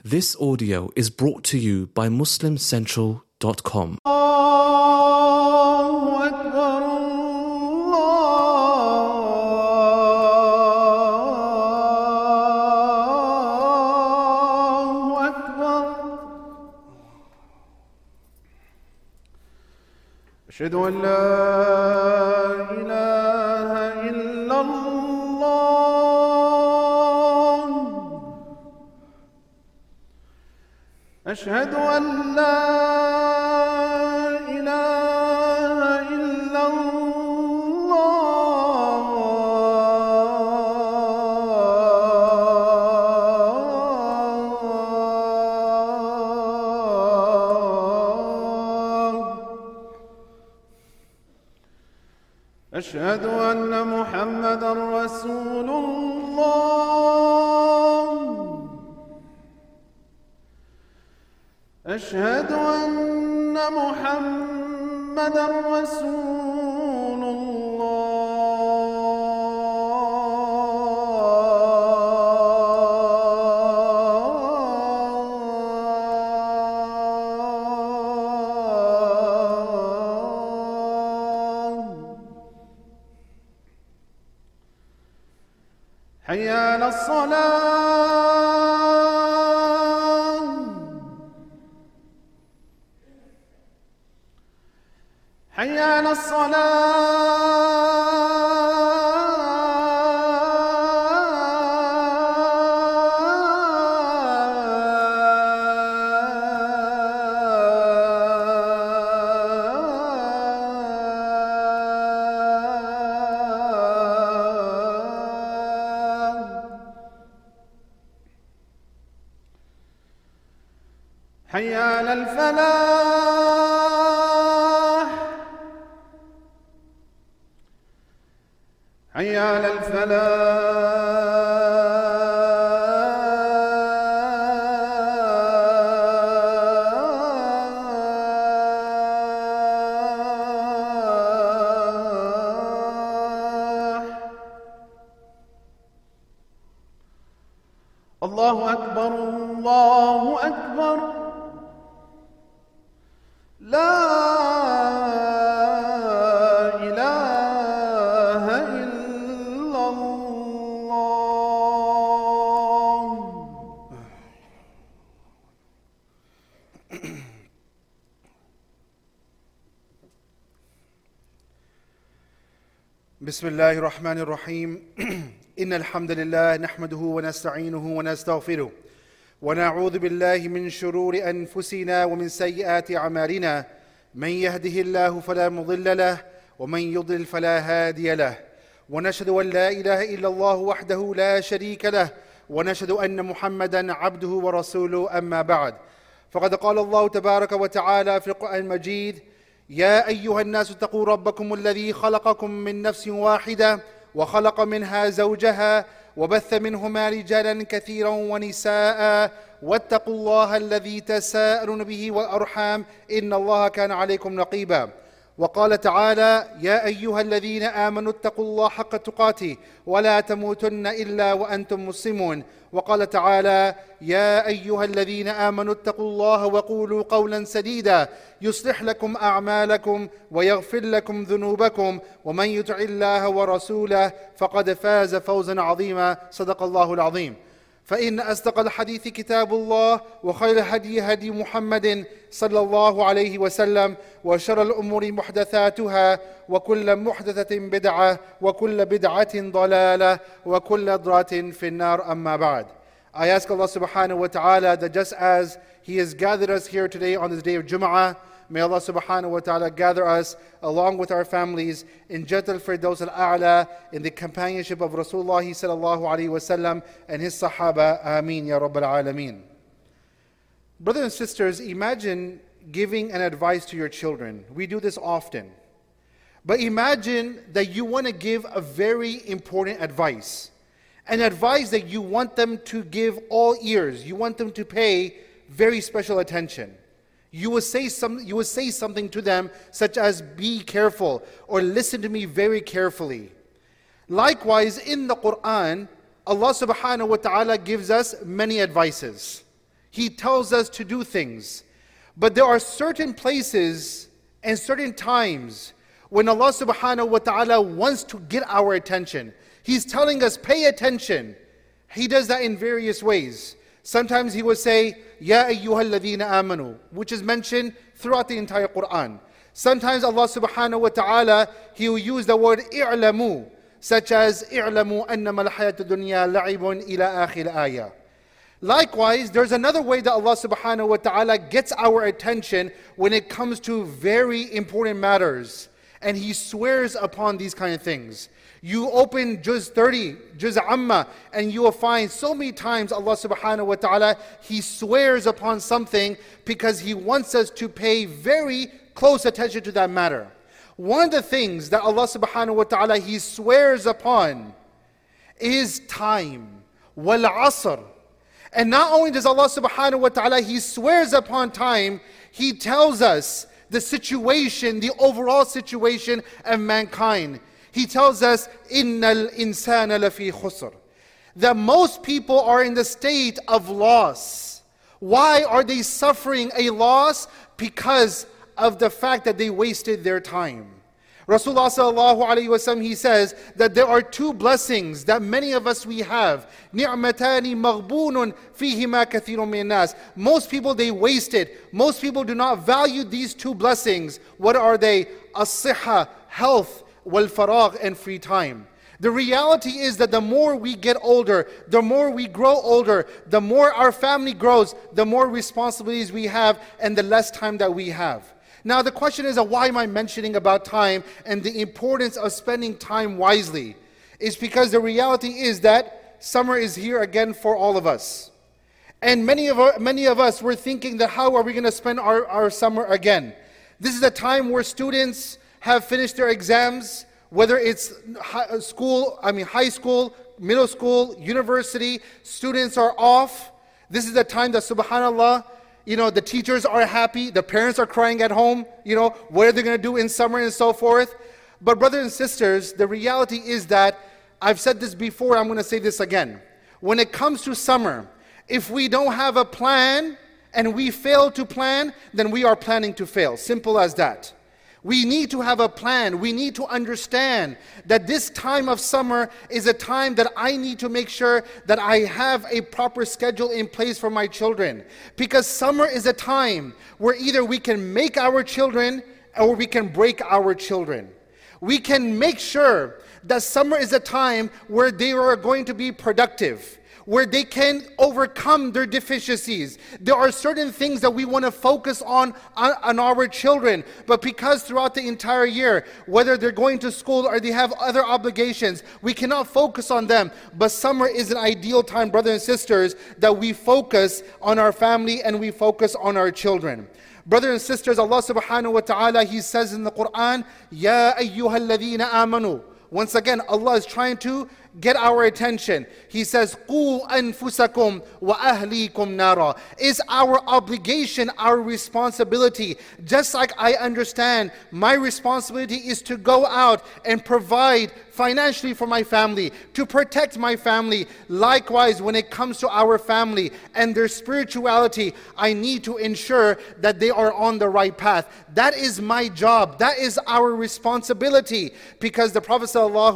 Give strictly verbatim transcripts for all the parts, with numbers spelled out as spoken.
This audio is brought to you by Muslim Central dot com. الله أكبر الله أكبر أشهد أن لا إله إلا الله أشهد أن لا إله إلا الله أشهد أن محمدًا رسول الله أشهد أن محمدًا رسول الله حي على الصلاة حي على الصلاة حي على الفلاح حي على الفلاح الله أكبر الله أكبر لا إله إلا الله بسم الله الرحمن الرحيم إن الحمد لله نحمده ونستعينه ونستغفره ونعوذ بالله من شرور أنفسنا ومن سيئات أعمالنا من يهده الله فلا مضل له ومن يضلل فلا هادي له ونشهد أن لا إله إلا الله وحده لا شريك له ونشهد أن محمدًا عبده ورسوله أما بعد فقد قال الله تبارك وتعالى في القرآن المجيد يا أيها الناس اتقوا ربكم الذي خلقكم من نفس واحدة وخلق منها زوجها وبث منهما رجالا كثيرا ونساء واتقوا الله الذي تساءلون به والأرحام إن الله كان عليكم رقيبا وقال تعالى يا أيها الذين آمنوا اتقوا الله حق تقاته ولا تموتن إلا وأنتم مسلمون وقال تعالى يا أيها الذين آمنوا اتقوا الله وقولوا قولا سديدا يصلح لكم أعمالكم ويغفر لكم ذنوبكم ومن يطع الله ورسوله فقد فاز فوزا عظيما صدق الله العظيم فإن أصدق الحديث كتاب الله وخير الهدي هدي محمد صلى الله عليه وسلم وشر الأمور محدثاتها وكل محدثة بدعة وكل بدعة ضلالة وكل ضلالة في النار أما بعد. I ask Allah subhanahu wa ta'ala that just as He has gathered us here today on this day of Jum'ah, may Allah subhanahu wa ta'ala gather us along with our families in Jannatul Firdaus al-A'la in the companionship of Rasulullah sallallahu alayhi wa sallam and his Sahaba. Ameen ya Rabbal Alameen. Brothers and sisters, imagine giving an advice to your children. We do this often. But imagine that you want to give a very important advice. An advice that you want them to give all ears. You want them to pay very special attention. You will say some, you will say something to them such as be careful or listen to me very carefully. Likewise, in the Quran, Allah subhanahu wa ta'ala gives us many advices. He tells us to do things. But there are certain places and certain times when Allah subhanahu wa ta'ala wants to get our attention. He's telling us, pay attention. He does that in various ways. Sometimes He will say, Ya ayyuhal ladhina amanu, which is mentioned throughout the entire Quran. Sometimes Allah subhanahu wa ta'ala, He will use the word i'lamu, such as i'lamu annama al-hayatu dunya la'ibun ila akhir ayah. Likewise, there's another way that Allah subhanahu wa ta'ala gets our attention when it comes to very important matters. And He swears upon these kind of things. You open Juz thirty, Juz Amma, and you will find so many times Allah subhanahu wa ta'ala, He swears upon something because He wants us to pay very close attention to that matter. One of the things that Allah subhanahu wa ta'ala, He swears upon is time. Wal asr. And not only does Allah subhanahu wa ta'ala, He swears upon time, He tells us the situation, the overall situation of mankind. He tells us, Innal insana lafi khusr, that most people are in the state of loss. Why are they suffering a loss? Because of the fact that they wasted their time. Rasulullah sallallahu alayhi wa sallam, he says that there are two blessings that many of us we have. Ni'matani maghbunun fihima kathirun min nas. Most people, they waste it. Most people do not value these two blessings. What are they? As-sihha, health, wal faragh, and free time. The reality is that the more we get older, the more we grow older, the more our family grows, the more responsibilities we have, and the less time that we have. Now the question is, uh, why am I mentioning about time and the importance of spending time wisely? It's because the reality is that summer is here again for all of us. And many of, our, many of us were thinking that how are we going to spend our, our summer again? This is a time where students have finished their exams, whether it's high school, I mean high school, middle school, university, students are off. This is the time that, subhanAllah, you know, the teachers are happy, the parents are crying at home, you know, what are they going to do in summer and so forth. But brothers and sisters, the reality is that, I've said this before, I'm going to say this again. When it comes to summer, if we don't have a plan and we fail to plan, then we are planning to fail. Simple as that. We need to have a plan. We need to understand that this time of summer is a time that I need to make sure that I have a proper schedule in place for my children. Because summer is a time where either we can make our children or we can break our children. We can make sure that summer is a time where they are going to be productive, where they can overcome their deficiencies. There are certain things that we want to focus on, on on our children, but because throughout the entire year, whether they're going to school or they have other obligations, we cannot focus on them. But summer is an ideal time, brothers and sisters, that we focus on our family and we focus on our children. Brothers and sisters, Allah subhanahu wa ta'ala, He says in the Quran, Ya ayyuhal ladhina amanu. Once again, Allah is trying to get our attention. He says, قُوا أَنفُسَكُمْ وَأَهْلِيكُمْ نَارًا. Is our obligation, our responsibility. Just like I understand, my responsibility is to go out and provide financially for my family, to protect my family. Likewise, when it comes to our family and their spirituality, I need to ensure that they are on the right path. That is my job. That is our responsibility. Because the Prophet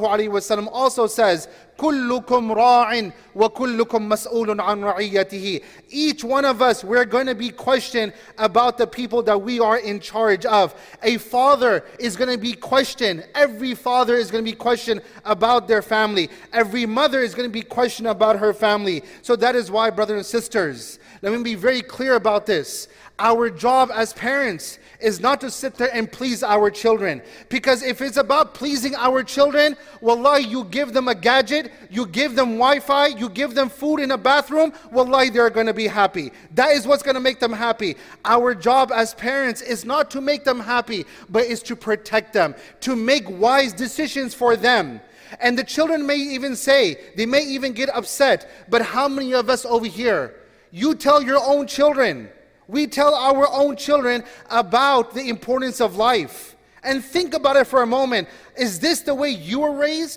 ﷺ also says, كُلُّكُمْ رَاعٍ وَكُلُّكُمْ مَسْئُولٌ عَنْ رَعِيَّتِهِ. Each one of us, we're going to be questioned about the people that we are in charge of. A father is going to be questioned. Every father is going to be questioned about their family. Every mother is going to be questioned about her family. So that is why, brothers and sisters, let me be very clear about this. Our job as parents is not to sit there and please our children. Because if it's about pleasing our children, wallahi, you give them a gadget, you give them Wi-Fi, you give them food in a bathroom, wallahi, they're going to be happy. That is what's going to make them happy. Our job as parents is not to make them happy, but is to protect them, to make wise decisions for them. And the children may even say, they may even get upset, but how many of us over here, you tell your own children, we tell our own children about the importance of life. And think about it for a moment. Is this the way you were raised?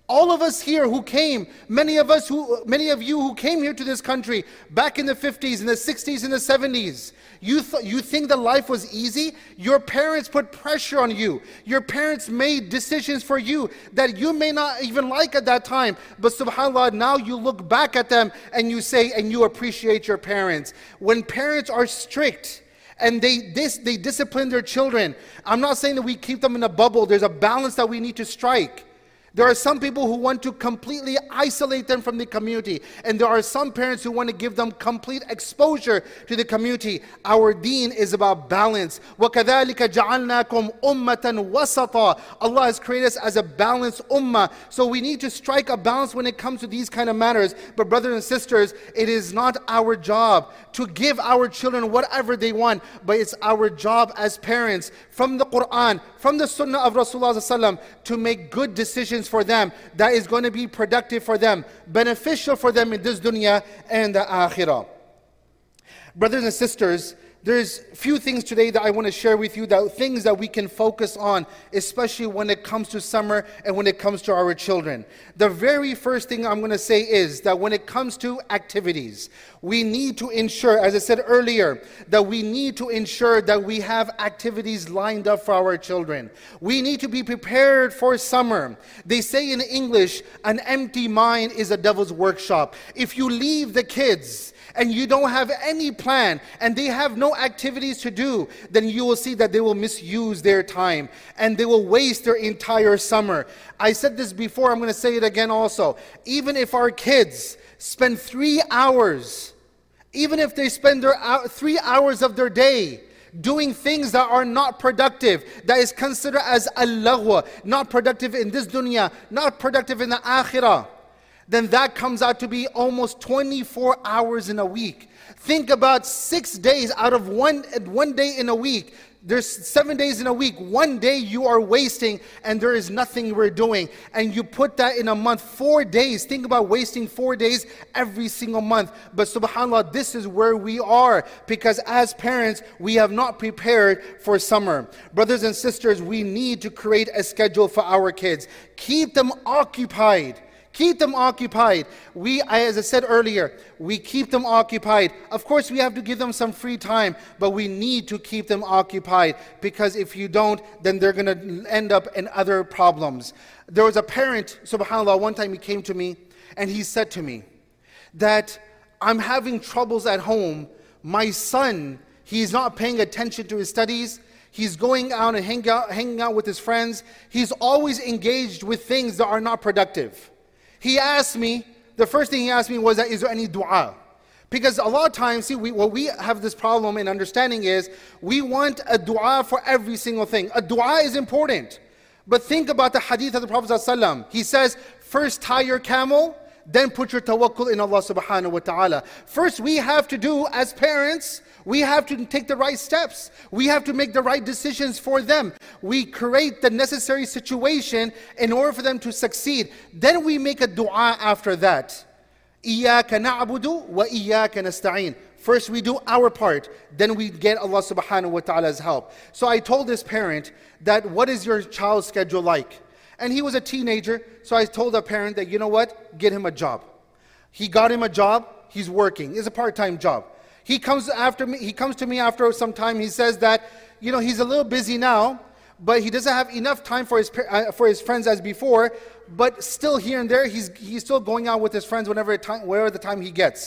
All of us here who came, many of us who, many of you who came here to this country back in the fifties, in the sixties, in the seventies, you, th- you think that life was easy? Your parents put pressure on you. Your parents made decisions for you that you may not even like at that time. But subhanAllah, now you look back at them and you say, and you appreciate your parents. When parents are strict, and they this they discipline their children, I'm not saying that we keep them in a bubble. There's a balance that we need to strike. There are some people who want to completely isolate them from the community. And there are some parents who want to give them complete exposure to the community. Our deen is about balance. وَكَذَلِكَ جَعَلْنَاكُمْ أُمَّةً وَسَطًا. Allah has created us as a balanced ummah. So we need to strike a balance when it comes to these kind of matters. But brothers and sisters, it is not our job to give our children whatever they want. But it's our job as parents, from the Quran, from the Sunnah of Rasulullah sallallahu alaihi wasallam, to make good decisions for them that is going to be productive for them, beneficial for them in this dunya and the akhirah. Brothers and sisters, there's few things today that I want to share with you, that things that we can focus on, especially when it comes to summer and when it comes to our children. The very first thing I'm going to say is that when it comes to activities, we need to ensure, as I said earlier, that we need to ensure that we have activities lined up for our children. We need to be prepared for summer. They say in English, an empty mind is a devil's workshop. If you leave the kids and you don't have any plan, and they have no activities to do, then you will see that they will misuse their time, and they will waste their entire summer. I said this before, I'm going to say it again also. Even if our kids spend three hours, even if they spend their uh, three hours of their day doing things that are not productive, that is considered as al-laghwa, not productive in this dunya, not productive in the akhirah, then that comes out to be almost twenty-four hours in a week. Think about six days out of one, one day in a week. There's seven days in a week. One day you are wasting and there is nothing we're doing. And you put that in a month, four days. Think about wasting four days every single month. But subhanAllah, this is where we are, because as parents, we have not prepared for summer. Brothers and sisters, we need to create a schedule for our kids. Keep them occupied. Keep them occupied. We, as I said earlier, we keep them occupied. Of course, we have to give them some free time, but we need to keep them occupied, because if you don't, then they're going to end up in other problems. There was a parent, subhanAllah, one time he came to me and he said to me that I'm having troubles at home. My son, he's not paying attention to his studies. He's going out and hang out, hanging out with his friends. He's always engaged with things that are not productive. He asked me, the first thing he asked me was, that, is there any dua? Because a lot of times, see, we, what we have this problem in understanding is, we want a dua for every single thing. A dua is important. But think about the hadith of the Prophet ﷺ. He says, first tie your camel, then put your tawakkul in Allah subhanahu wa ta'ala. First, we have to do, as parents, we have to take the right steps. We have to make the right decisions for them. We create the necessary situation in order for them to succeed. Then we make a dua after that. إِيَّاكَ نَعْبُدُ وَإِيَّاكَ نَسْتَعِينُ. First we do our part, then we get Allah subhanahu wa ta'ala's help. So I told this parent that, what is your child's schedule like? And he was a teenager, so I told the parent that, you know what, get him a job. He got him a job, he's working, it's a part-time job. He comes after me. He comes to me after some time. He says that, you know, he's a little busy now, but he doesn't have enough time for his uh, for his friends as before. But still, here and there, he's he's still going out with his friends whenever time, wherever the time he gets.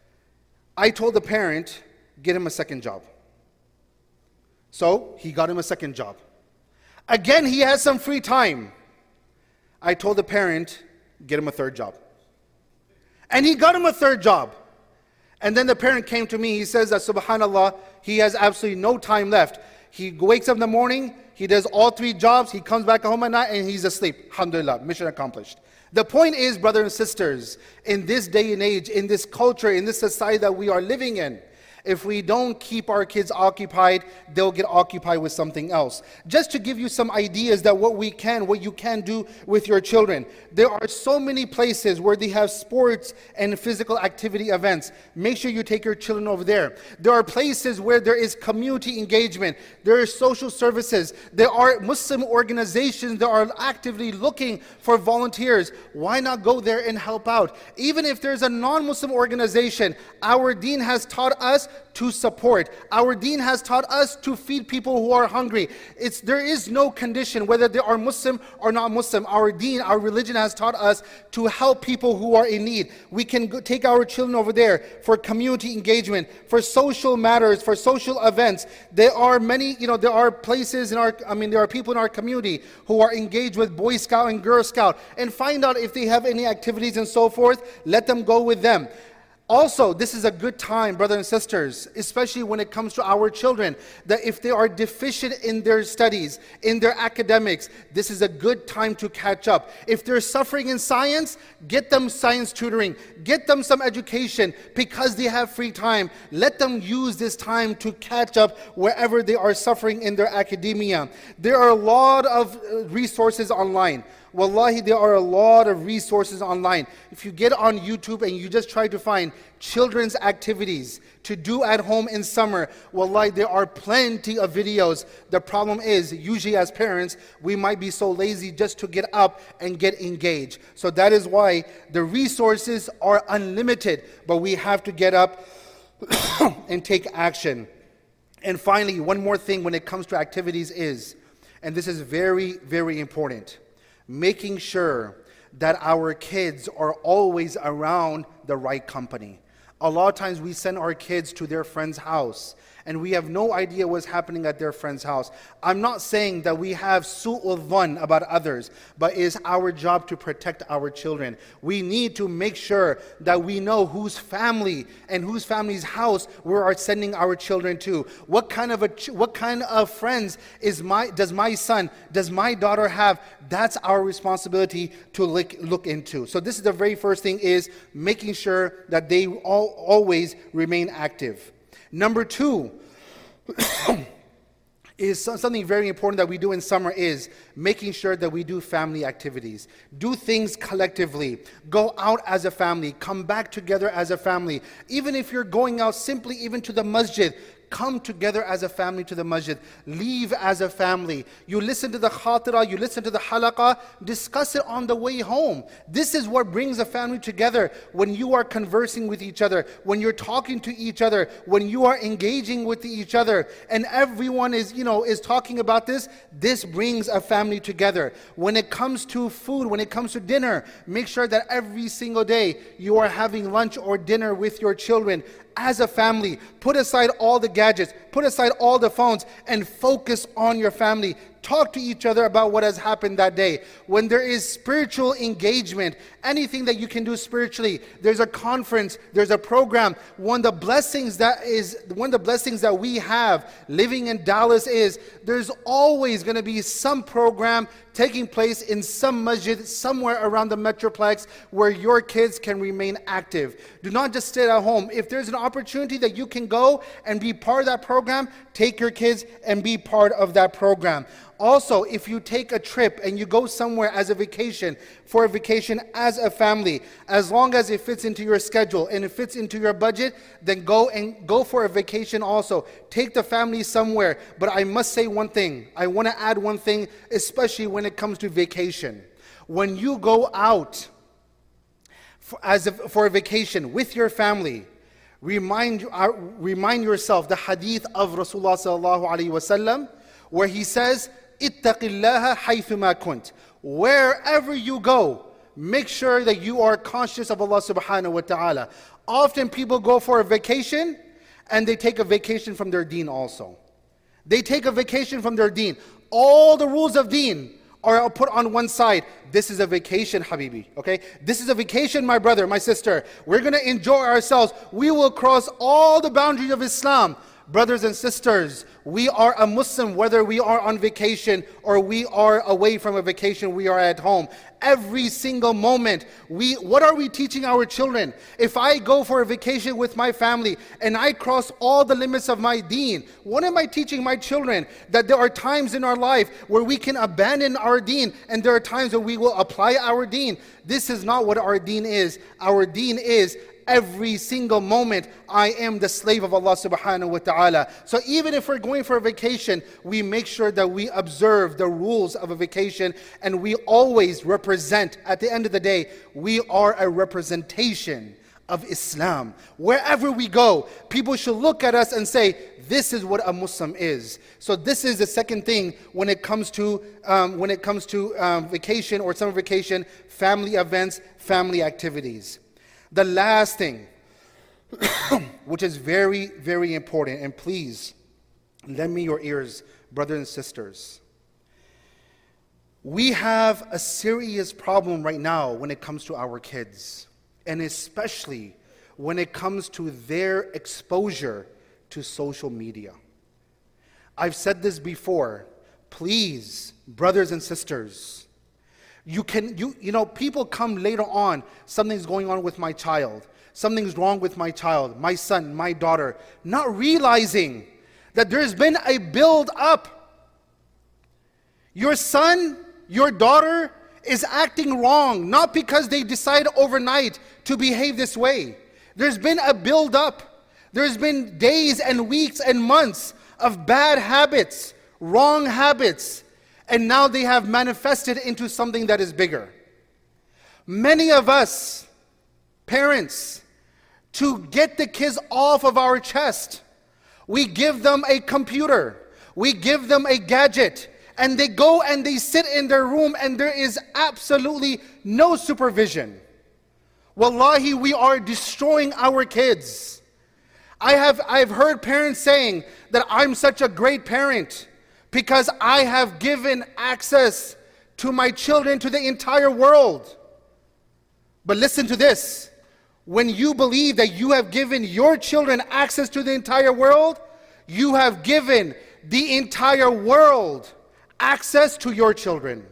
I told the parent, get him a second job. So he got him a second job. Again, he has some free time. I told the parent, get him a third job. And he got him a third job. And then the parent came to me, he says that subhanAllah, he has absolutely no time left. He wakes up in the morning, he does all three jobs, he comes back home at night and he's asleep. Alhamdulillah, mission accomplished. The point is, brothers and sisters, in this day and age, in this culture, in this society that we are living in, If we don't keep our kids occupied, they'll get occupied with something else. Just to give you some ideas that what we can, what you can do with your children. There are so many places where they have sports and physical activity events. Make sure you take your children over there. There are places where there is community engagement. There are social services. There are Muslim organizations that are actively looking for volunteers. Why not go there and help out? Even if there's a non-Muslim organization, our deen has taught us to support. Our deen has taught us to feed people who are hungry. It's, there is no condition whether they are Muslim or not Muslim. Our deen, our religion has taught us to help people who are in need. We can go, take our children over there for community engagement, for social matters, for social events. There are many, you know, there are places in our, I mean, there are people in our community who are engaged with Boy Scout and Girl Scout, and find out if they have any activities and so forth. Let them go with them. Also, this is a good time, brothers and sisters, especially when it comes to our children, that if they are deficient in their studies, in their academics, this is a good time to catch up. If they're suffering in science, get them science tutoring, get them some education because they have free time. Let them use this time to catch up wherever they are suffering in their academia. There are a lot of resources online. Wallahi, there are a lot of resources online. If you get on YouTube and you just try to find children's activities to do at home in summer, wallahi, there are plenty of videos. The problem is, usually as parents, we might be so lazy just to get up and get engaged. So that is why the resources are unlimited, but we have to get up and take action. And finally, one more thing when it comes to activities is, and this is very, very important, making sure that our kids are always around the right company. A lot of times we send our kids to their friend's house and we have no idea what's happening at their friend's house. I'm not saying that we have su'ul dhann about others, but it is our job to protect our children. We need to make sure that we know whose family and whose family's house we are sending our children to. What kind of a what kind of friends is my does my son, does my daughter have? That's our responsibility to look, look into. So this is the very first thing, is making sure that they all, always remain active. Number two is something very important that we do in summer, is making sure that we do family activities. Do things collectively. Go out as a family. Come back together as a family. Even if you're going out simply even to the masjid, come together as a family to the masjid. Leave as a family. You listen to the khatira, you listen to the halaqah, discuss it on the way home. This is what brings a family together. When you are conversing with each other, when you're talking to each other, when you are engaging with each other, and everyone is, you know, is talking about this, this brings a family together. When it comes to food, when it comes to dinner, make sure that every single day you are having lunch or dinner with your children as a family. Put aside all the gadgets, put aside all the phones, and focus on your family. Talk to each other about what has happened that day. When there is spiritual engagement, anything that you can do spiritually, there's a conference, there's a program. One of the blessings that is one of the blessings that we have living in Dallas is there's always going to be some program taking place in some masjid somewhere around the metroplex where your kids can remain active. Do not just stay at home. If there's an opportunity that you can go and be part of that program, take your kids and be part of that program. Also, if you take a trip and you go somewhere as a vacation, for a vacation as a family, as long as it fits into your schedule and it fits into your budget, then go and go for a vacation also. Take the family somewhere. But I must say one thing. I want to add one thing, especially when it comes to vacation. When you go out for, as a, for a vacation with your family, remind, uh, remind yourself the hadith of Rasulullah sallallahu alaihi wasallam, where he says, ittaqillaha haythuma kunt. Wherever you go, make sure that you are conscious of Allah subhanahu wa ta'ala. Often people go for a vacation and they take a vacation from their deen also. They take a vacation from their deen. All the rules of deen are put on one side. This is a vacation, Habibi, okay? This is a vacation, my brother, my sister. We're going to enjoy ourselves. We will cross all the boundaries of Islam. Brothers and sisters, we are a Muslim whether we are on vacation or we are away from a vacation, we are at home. Every single moment, we what are we teaching our children? If I go for a vacation with my family and I cross all the limits of my deen, what am I teaching my children? That there are times in our life where we can abandon our deen and there are times where we will apply our deen. This is not what our deen is. Our deen is every single moment, I am the slave of Allah subhanahu wa ta'ala. So even if we're going for a vacation, we make sure that we observe the rules of a vacation and we always represent, at the end of the day, we are a representation of Islam. Wherever we go, people should look at us and say, this is what a Muslim is. So this is the second thing when it comes to um, when it comes to um, vacation or summer vacation, family events, family activities. The last thing, which is very, very important, and please, lend me your ears, brothers and sisters. We have a serious problem right now when it comes to our kids, and especially when it comes to their exposure to social media. I've said this before. Please, brothers and sisters, You can, you, you know, people come later on, something's going on with my child. Something's wrong with my child, my son, my daughter. Not realizing that there's been a build up. Your son, your daughter is acting wrong, not because they decide overnight to behave this way. There's been a build up. There's been days and weeks and months of bad habits, wrong habits, and now they have manifested into something that is bigger. Many of us, parents, to get the kids off of our chest, we give them a computer, we give them a gadget, and they go and they sit in their room and there is absolutely no supervision. Wallahi, we are destroying our kids. I have I've heard parents saying that I'm such a great parent because I have given access to my children to the entire world. But listen to this. When you believe that you have given your children access to the entire world, you have given the entire world access to your children.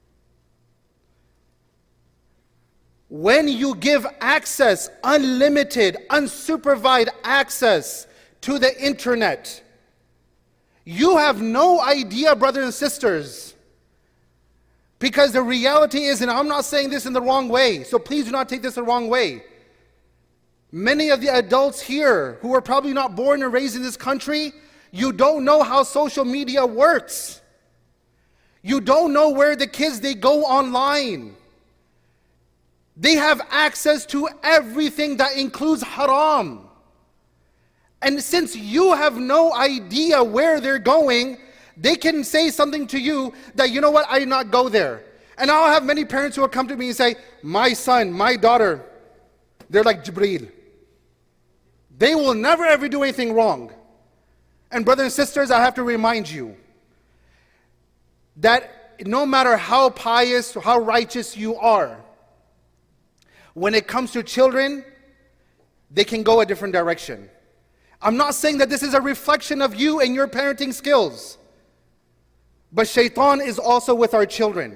When you give access, unlimited, unsupervised access to the internet, you have no idea, brothers and sisters, because the reality is, and I'm not saying this in the wrong way, so please do not take this the wrong way. Many of the adults here who are probably not born and raised in this country, you don't know how social media works. You don't know where the kids, they go online. They have access to everything that includes haram. And since you have no idea where they're going, they can say something to you that, you know what, I did not go there. And I'll have many parents who will come to me and say, my son, my daughter, they're like Jibreel. They will never ever do anything wrong. And brothers and sisters, I have to remind you that no matter how pious or how righteous you are, when it comes to children, they can go a different direction. I'm not saying that this is a reflection of you and your parenting skills, but shaitan is also with our children.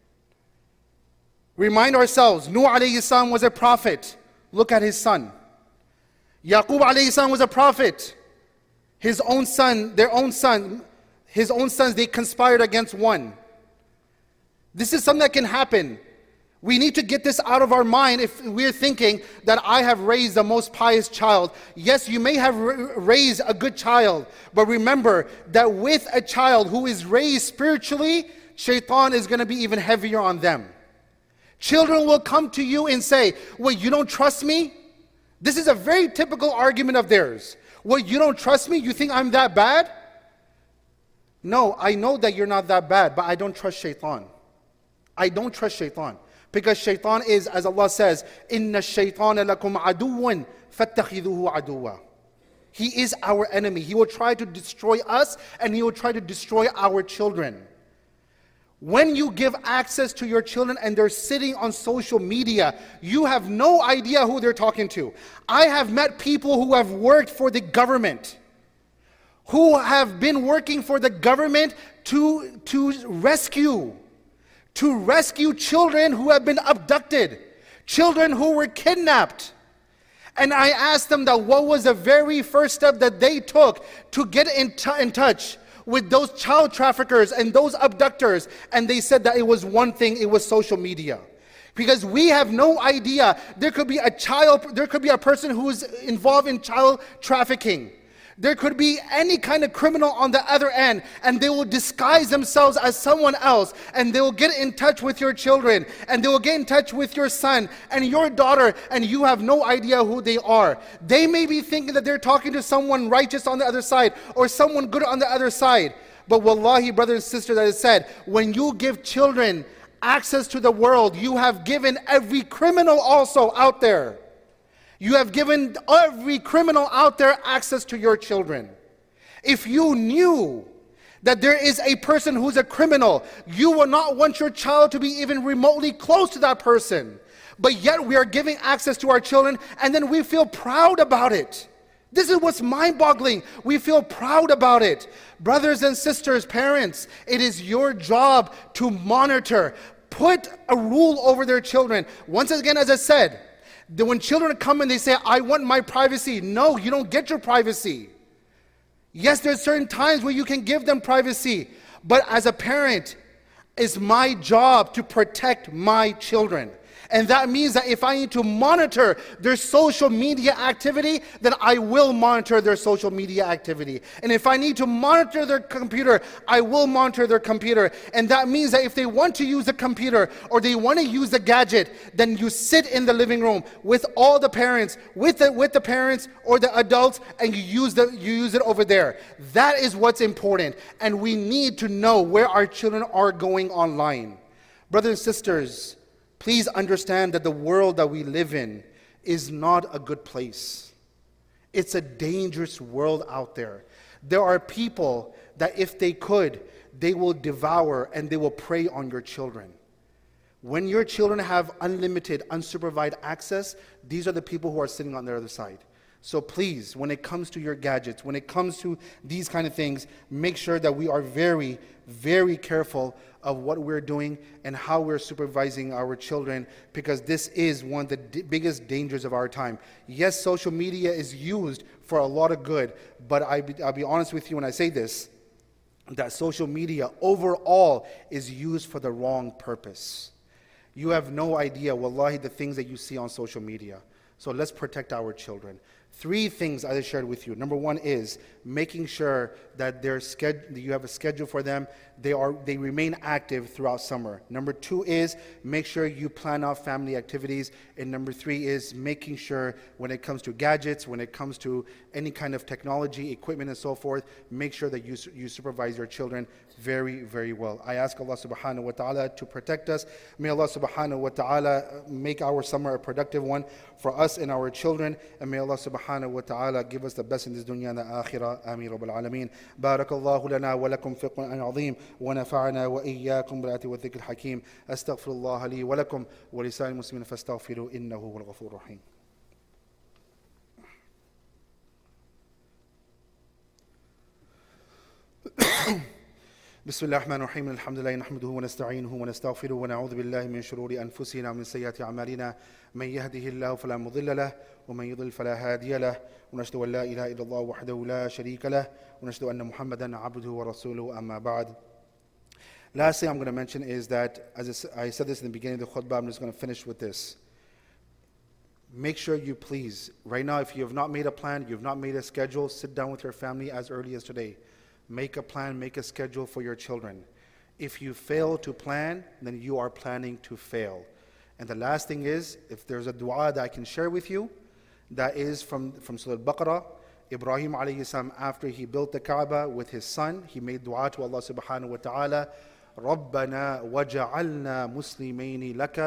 Remind ourselves, Nuh alayhi salam was a prophet. Look at his son. Yaqub alayhi salam was a prophet. His own son, their own son, his own sons, they conspired against one. This is something that can happen. We need to get this out of our mind if we're thinking that I have raised the most pious child. Yes, you may have raised a good child, but remember that with a child who is raised spiritually, shaitan is going to be even heavier on them. Children will come to you and say, well, you don't trust me? This is a very typical argument of theirs. Well, you don't trust me? You think I'm that bad? No, I know that you're not that bad, but I don't trust shaitan. I don't trust shaitan. Because shaitan is, as Allah says, إِنَّ الشَّيْطَانَ لَكُمْ عَدُوًّا فَاتَّخِذُوهُ عَدُوًّا. He is our enemy. He will try to destroy us and he will try to destroy our children. When you give access to your children and they're sitting on social media, you have no idea who they're talking to. I have met people who have worked for the government. who have been working for the government to, to rescue, to rescue children who have been abducted, children who were kidnapped. And I asked them that what was the very first step that they took to get in, t- in touch with those child traffickers and those abductors. And they said that it was one thing, it was social media. Because we have no idea, there could be a child, there could be a person who is involved in child trafficking. There could be any kind of criminal on the other end, and they will disguise themselves as someone else, and they will get in touch with your children, and they will get in touch with your son and your daughter, and you have no idea who they are. They may be thinking that they're talking to someone righteous on the other side, or someone good on the other side. But wallahi, brothers and sisters, as I said, when you give children access to the world, you have given every criminal also out there. You have given every criminal out there access to your children. If you knew that there is a person who's a criminal, you would not want your child to be even remotely close to that person. But yet we are giving access to our children, and then we feel proud about it. This is what's mind-boggling. We feel proud about it. Brothers and sisters, parents, it is your job to monitor. Put a rule over their children. Once again, as I said, that when children come and they say, I want my privacy. No, you don't get your privacy. Yes, there's certain times where you can give them privacy. But as a parent, it's my job to protect my children. And that means that if I need to monitor their social media activity, then I will monitor their social media activity. And if I need to monitor their computer, I will monitor their computer. And that means that if they want to use the computer or they want to use the gadget, then you sit in the living room with all the parents, with the, with the parents or the adults, and you use, the, you use it over there. That is what's important. And we need to know where our children are going online. Brothers and sisters, please understand that the world that we live in is not a good place. It's a dangerous world out there. There are people that if they could, they will devour and they will prey on your children. When your children have unlimited, unsupervised access, these are the people who are sitting on the other side. So please, when it comes to your gadgets, when it comes to these kind of things, make sure that we are very, very careful of what we're doing and how we're supervising our children, because this is one of the d- biggest dangers of our time. Yes, social media is used for a lot of good, but I be, I'll be honest with you when I say this, that social media overall is used for the wrong purpose. You have no idea, wallahi, the things that you see on social media. So let's protect our children. Three things I shared with you. Number one is making sure that they're sched- you have a schedule for them. They are they remain active throughout summer. Number two is make sure you plan out family activities. And number three is making sure when it comes to gadgets, when it comes to any kind of technology, equipment and so forth, make sure that you, you supervise your children very, very well. I ask Allah subhanahu wa ta'ala to protect us. May Allah subhanahu wa ta'ala make our summer a productive one for us and our children. And may Allah subhanahu wa ta'ala give us the best in this dunya and the akhirah. Ameen Rabbil Alameen. Barakallahu lana wa lakum fi Qur'an azim. Wa nafa'ana wa iyyakum bil ayati wa dhikr hakim. Astaghfirullah li wa lakum wa li sa'il muslimin fastaghfiru innahu huwal ghafurur rahim. بسم الله الرحمن الرحيم الحمد لله نحمده ونستعينه ونستغفره ونعوذ بالله من شرور أنفسنا ومن سيئات أعمالنا من يهده الله فلا مضل له ومن يضلل فلا هادي له ونشهد أن لا إله إلا الله وحده لا شريك له ونشهد أن محمدا عبده ورسوله أما بعد. Last thing I'm going to mention is that, as I said this in the beginning of the khutbah, I'm just going to finish with this. Make sure you please, right now, if you have not made a plan, you have not made a schedule, sit down with your family as early as today. Make a plan, make a schedule for your children. If you fail to plan, then you are planning to fail. And the last thing is, if there's a dua that I can share with you, that is from, from Surah Al-Baqarah. Ibrahim alayhi salam, after he built the Kaaba with his son, he made dua to Allah subhanahu wa ta'ala. رَبَّنَا وَجَعَلْنَا مُسْلِمَيْنِ لَكَ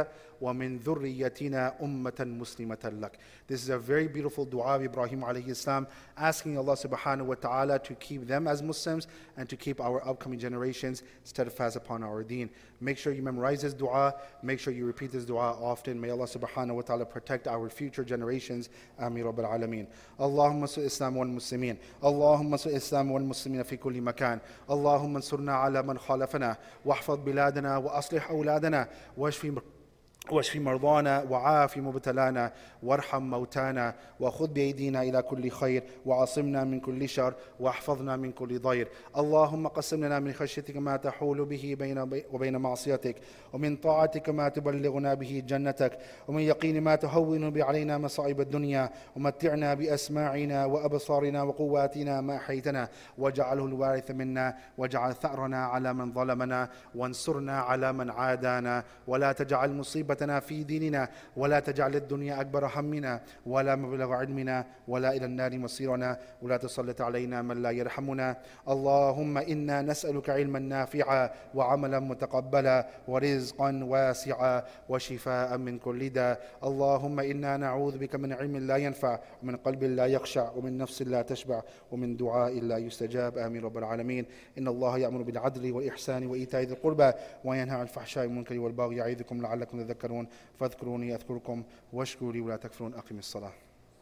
ومن ذريتنا أمة مسلمة لك. This is a very beautiful dua of Ibrahim alayhi salam, asking Allah subhanahu wa ta'ala to keep them as Muslims and to keep our upcoming generations steadfast upon our deen. Make sure you memorize this dua. Make sure you repeat this dua often. May Allah subhanahu wa ta'ala protect our future generations. Ameen Rabbil Alameen. Allahumma su Islam wal Muslimin. Allahumma su Islam wal Muslimin fi kulli makan. Allahumma ansurna ala man khalafana. Wahfad biladana wa aslih awladana. Washfi واشف مرضانا وعاف مبتلانا وارحم موتانا وخذ بأيدينا إلى كل خير وعصمنا من كل شر واحفظنا من كل ضير. اللهم قسم لنا من خشيتك ما تحول به بين وبين معصيتك ومن طاعتك ما تبلغنا به جنتك ومن يقين ما تهون به علينا مصائب الدنيا ومتعنا بأسماعنا وأبصارنا وقواتنا ما أحيتنا واجعله الوارث منا واجعل ثأرنا على من ظلمنا وانصرنا على من عادانا ولا تجعل مصيبة في ديننا ولا تجعل الدنيا أكبر همنا ولا مبلغ علمنا ولا إلى النار مصيرنا ولا تسلط علينا من لا يرحمنا. اللهم إنا نسألك علما نافعا وعملا متقبلا ورزقا واسعا وشفاء من كل داء. اللهم إنا نعوذ بك من علم لا ينفع ومن قلب لا يخشع ومن نفس لا تشبع ومن دعاء لا يستجاب. آمين رب العالمين. إن الله يأمر بالعدل والإحسان وإيتاء ذي القربى وينهى عن الفحشاء والمنكر والبغي يعظكم لعلكم تذكرون. فاذكروني أذكركم واشكروا لي ولا تكفرون. أقم الصلاة.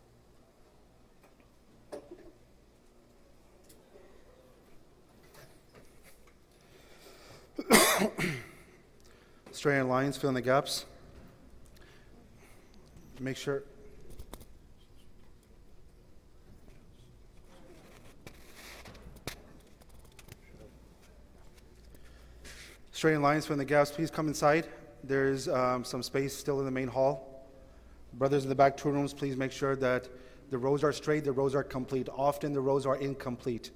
Straighten lines, fill in the gaps. Make sure. Straighten lines, fill in the gaps. Please come inside. There's um, some space still in the main hall. Brothers in the back two rooms, please make sure that the rows are straight, the rows are complete. Often the rows are incomplete.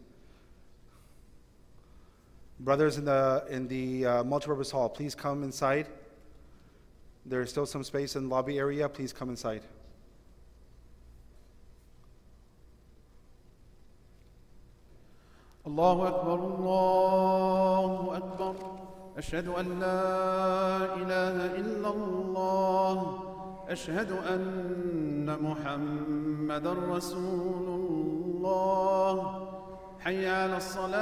Brothers in the in the uh, multipurpose hall, please come inside. There is still some space in the lobby area. Please come inside. Allahu Akbar, Allahu Akbar. أشهد أن لا إله إلا الله أشهد أن محمد رسول الله حي على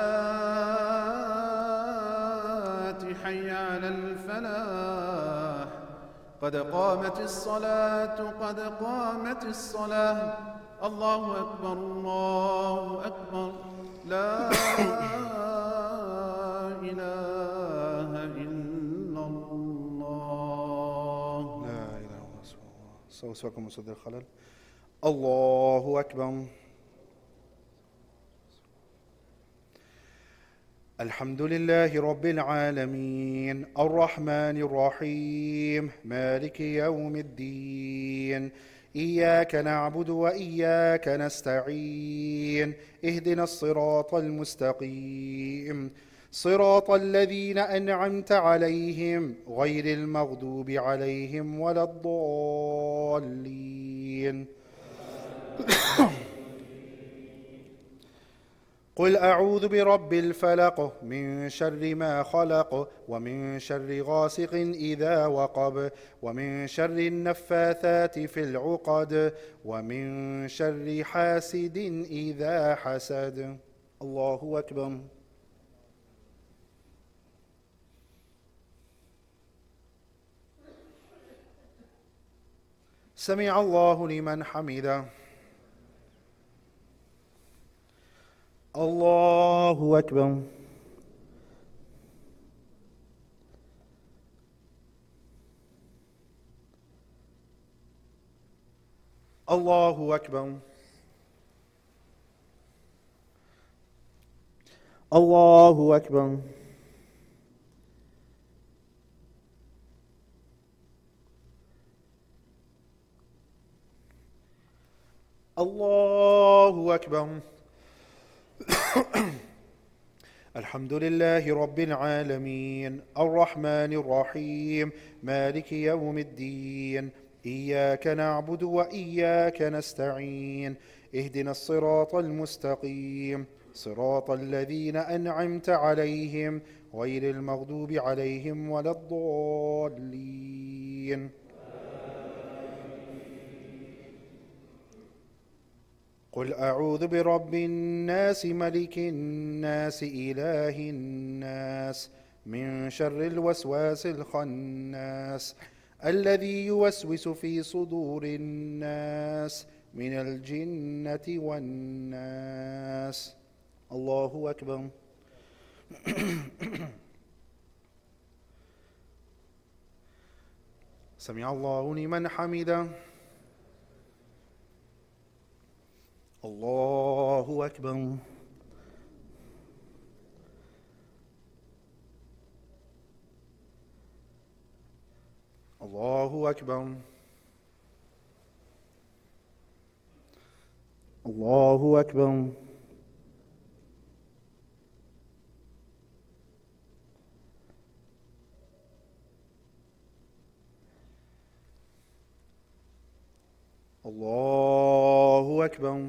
الصلاة حي على الفلاح قد قامت الصلاة قد قامت الصلاة. الله أكبر الله أكبر لا إله سواكم وسد الخلل. الله أكبر. الحمد لله رب العالمين الرحمن الرحيم مالك يوم الدين إياك نعبد وإياك نستعين اهدنا الصراط المستقيم صراط الذين أنعمت عليهم غير المغضوب عليهم ولا الضالين. قل أعوذ برب الفلق من شر ما خلق ومن شر غاسق إذا وقب ومن شر النفاثات في العقد ومن شر حاسد إذا حسد. الله أكبر. سمع الله لمن حمده. الله أكبر. الله أكبر. الله أكبر. الله أكبر. الحمد لله رب العالمين الرحمن الرحيم مالك يوم الدين إياك نعبد وإياك نستعين اهدنا الصراط المستقيم صراط الذين أنعمت عليهم غير المغضوب عليهم ولا الضالين. قل أعوذ برب الناس ملك الناس إله الناس من شر الوسواس الخناس الذي يوسوس في صدور الناس من الجنة والناس. الله أكبر. سمع الله لمن حمده. الله أكبر. الله أكبر. الله أكبر. الله أكبر.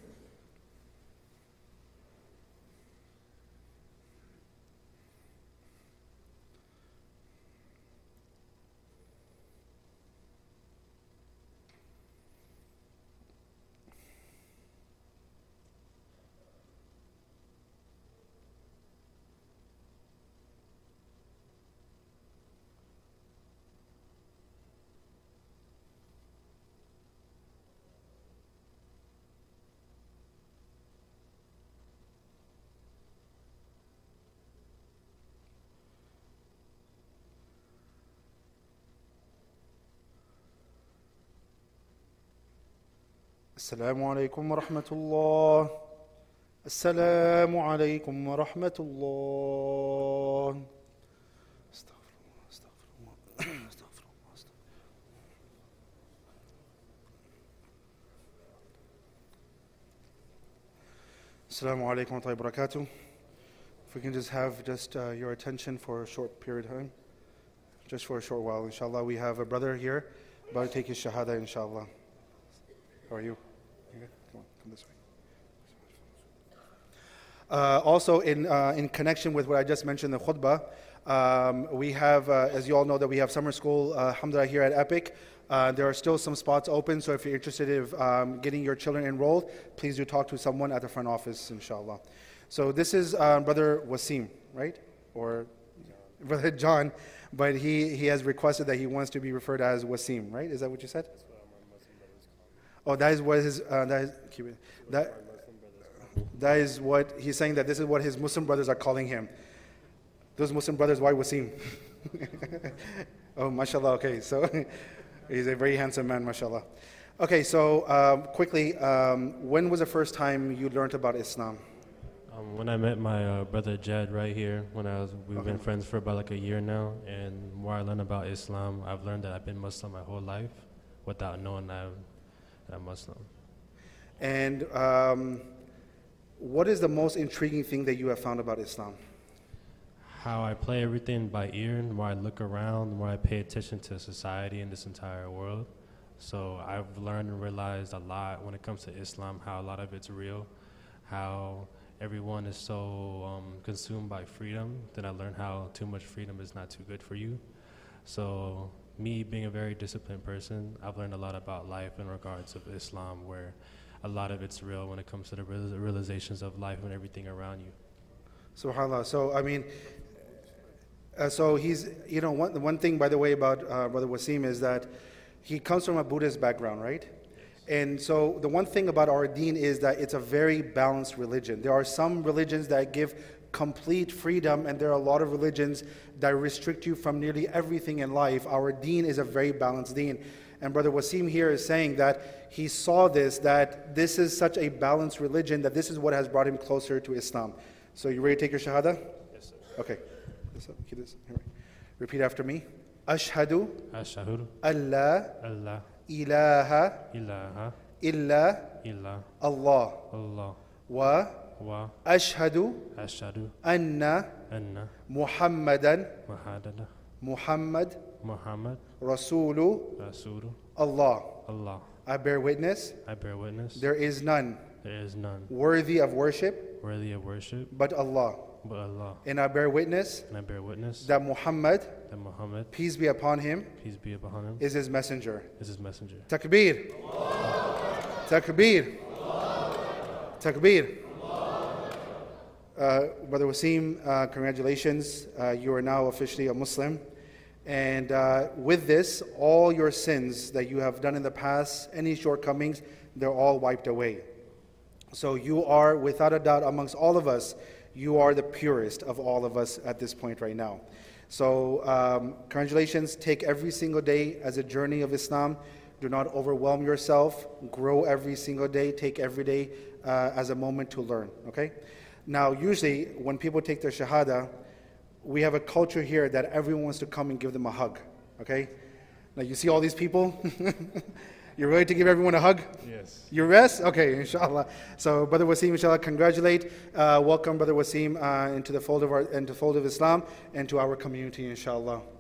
السلام عليكم ورحمة الله. السلام عليكم ورحمة الله. استغفر الله استغفر الله استغفر الله استغفر الله. السلام عليكم ورحمة الله وبركاته. If we can just have just uh, your attention for a short period of time, just for a short while, inshallah. We have a brother here about to take his shahada, inshallah. How are you? You good? Come on, come this way. Uh, also, in uh, in connection with what I just mentioned, the khutbah, um, we have, uh, as you all know, that we have summer school, uh, alhamdulillah, here at Epic. Uh, there are still some spots open, so if you're interested in um, getting your children enrolled, please do talk to someone at the front office, inshallah. So this is uh, Brother Wasim, right? Or Brother John, but he, he has requested that he wants to be referred as Wasim, right? Is that what you said? Oh, that is what his, uh, that is, keep it, that, that is what, he's saying that this is what his Muslim brothers are calling him. Those Muslim brothers, why Wasim? Oh, mashallah, okay, so he's a very handsome man, mashallah. Okay, so um, quickly, um, when was the first time you learned about Islam? Um, when I met my uh, brother Jed right here, when I was, we've Okay. been friends for about like a year now, and more I learned about Islam, I've learned that I've been Muslim my whole life without knowing that I'm, that I'm Muslim. And um, what is the most intriguing thing that you have found about Islam? How I play everything by ear, and the more I look around, the more I pay attention to society and this entire world. So I've learned and realized a lot when it comes to Islam, how a lot of it's real, how everyone is so um, consumed by freedom. Then I learned how too much freedom is not too good for you. So me being a very disciplined person, I've learned a lot about life in regards of Islam, where a lot of it's real when it comes to the real- realizations of life and everything around you. SubhanAllah. So, I mean, uh, so he's, you know, one, one thing, by the way, about uh, Brother Wasim is that he comes from a Buddhist background, right? And so the one thing about our deen is that it's a very balanced religion. There are some religions that give complete freedom, and there are a lot of religions that restrict you from nearly everything in life. Our deen is a very balanced deen. And Brother Wasim here is saying that he saw this, that this is such a balanced religion, that this is what has brought him closer to Islam. So you ready to take your shahada? Yes, sir. Okay. This up, keep this. Here. Repeat after me. Ashhadu Ashhadu an la Allah ilaha ilaha illa illa Allah Allah wa wa ashhadu ashhadu anna anna Muhammadan Muhammadan Muhammad Muhammad Rasulu Rasul Allah. Allah. I bear witness I bear witness there is none there is none worthy of worship worthy of worship but Allah. but Allah. And I bear witness And I bear witness that Muhammad, that Muhammad, peace be upon him, peace be upon him, is his messenger. is his messenger. Takbir. Takbir. Takbir. Uh, Brother Wasim, uh, congratulations. Uh, you are now officially a Muslim. And uh, with this, all your sins that you have done in the past, any shortcomings, they're all wiped away. So you are, without a doubt, amongst all of us, you are the purest of all of us at this point right now. So um, congratulations. Take every single day as a journey of Islam. Do not overwhelm yourself. Grow every single day. Take every day uh, as a moment to learn, okay? Now, usually, when people take their shahada, we have a culture here that everyone wants to come and give them a hug, okay? Now, you see all these people? You're ready to give everyone a hug? Yes. You rest? Okay, inshallah. So, Brother Wasim, inshallah, congratulate. Uh, welcome, Brother Wasim, uh, into the fold of our, into the fold of Islam and to our community, inshallah.